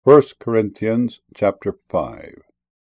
1 Corinthians chapter 5.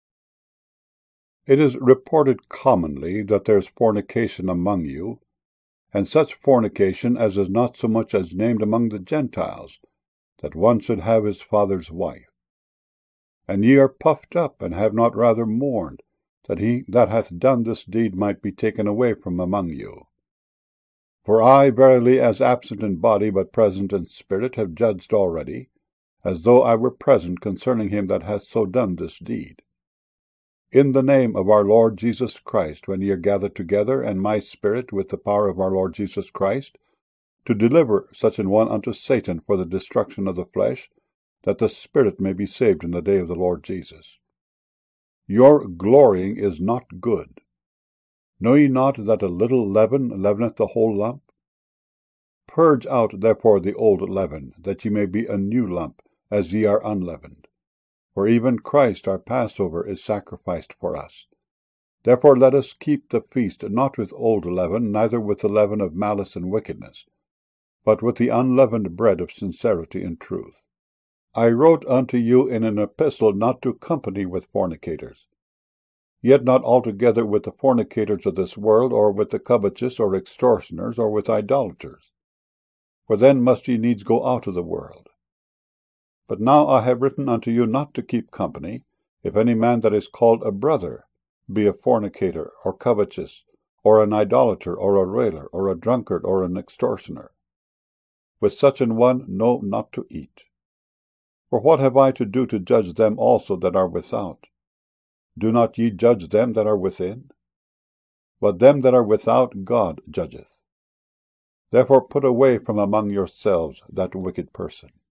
It is reported commonly that there is fornication among you, and such fornication as is not so much as named among the Gentiles, that one should have his father's wife. And ye are puffed up, and have not rather mourned, that he that hath done this deed might be taken away from among you. For I verily, as absent in body but present in spirit, have judged already, as though I were present concerning him that hath so done this deed. In the name of our Lord Jesus Christ, when ye are gathered together, and my spirit, with the power of our Lord Jesus Christ, to deliver such an one unto Satan for the destruction of the flesh, that the spirit may be saved in the day of the Lord Jesus. Your glorying is not good. Know ye not that a little leaven leaveneth the whole lump? Purge out therefore the old leaven, that ye may be a new lump, as ye are unleavened. For even Christ our Passover is sacrificed for us. Therefore let us keep the feast, not with old leaven, neither with the leaven of malice and wickedness, but with the unleavened bread of sincerity and truth. I wrote unto you in an epistle not to company with fornicators, yet not altogether with the fornicators of this world, or with the covetous, or extortioners, or with idolaters. For then must ye needs go out of the world. But now I have written unto you not to keep company, if any man that is called a brother be a fornicator, or covetous, or an idolater, or a railer, or a drunkard, or an extortioner. With such an one know not to eat. For what have I to do to judge them also that are without? Do not ye judge them that are within? But them that are without God judgeth. Therefore put away from among yourselves that wicked person.